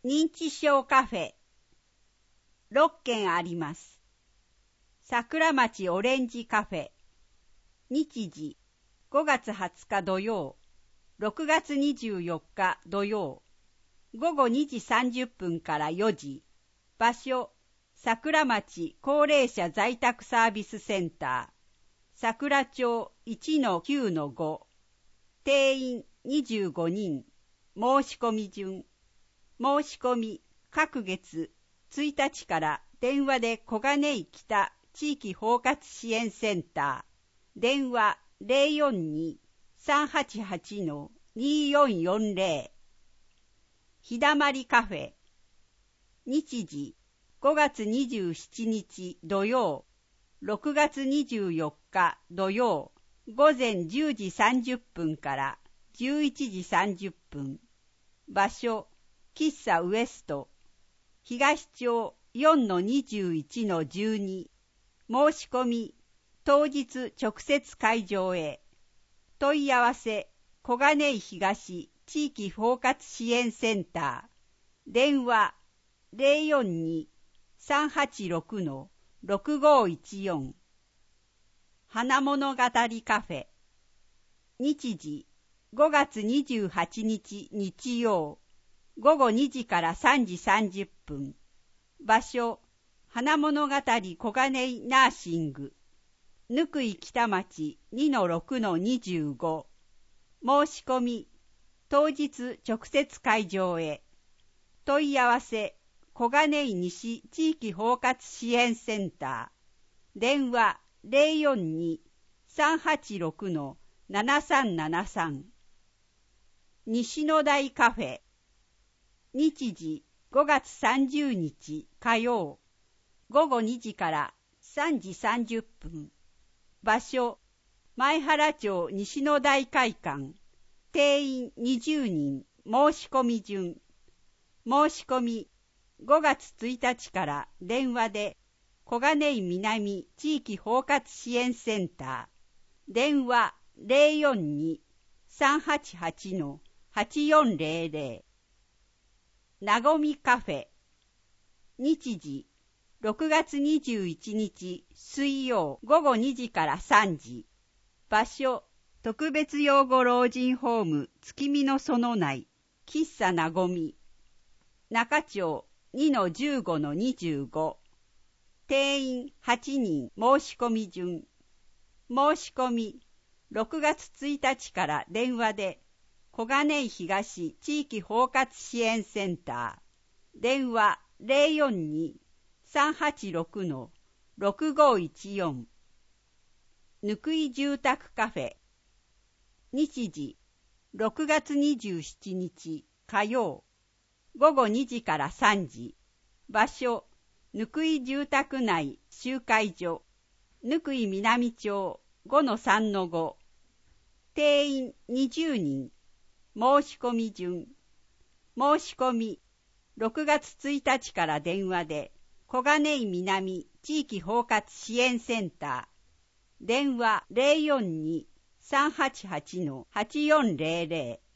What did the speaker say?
認知症カフェ6軒あります。桜町オレンジカフェ。日時5月20日土曜、6月24日土曜、午後2時30分から4時。場所、桜町高齢者在宅サービスセンター、桜町 1-9-5。定員25人。申し込み順。申し込み、各月1日から電話で小金井北地域包括支援センター。電話042-388-2440。日だまりカフェ。日時5月27日土曜、6月24日土曜、午前10時30分から11時30分。場所、喫茶ウエスト。東町 4-21-12。申し込み、当日直接会場へ。問い合わせ、小金井東地域包括支援センター。電話042-386-6514。花物語カフェ。日時5月28日日曜、午後2時から3時30分。場所、花物語小金井ナーシング。貫井北町 2-6-25。申し込み、当日直接会場へ。問い合わせ、小金井西地域包括支援センター。電話042-386-7373。西の台カフェ。日時5月30日火曜、午後2時から3時30分。場所、前原町西の台会館。定員20人。申し込み順。申し込み、5月1日から電話で小金井南地域包括支援センター。電話042-388-8400。なごみカフェ。日時6月21日水曜午後2時から3時。場所、特別養護老人ホーム月見の園内、喫茶なごみ。中町 2-15-25。定員8人。申し込み順。申し込み、6月1日から電話で小金井東地域包括支援センター。電話042-386-6514。貫井住宅カフェ。日時6月27日火曜、午後2時から3時。場所、貫井住宅内集会所。貫井南町 5-3-5。定員20人。申し込み順。申し込み、6月1日から電話で小金井南地域包括支援センター。電話042-388-8400。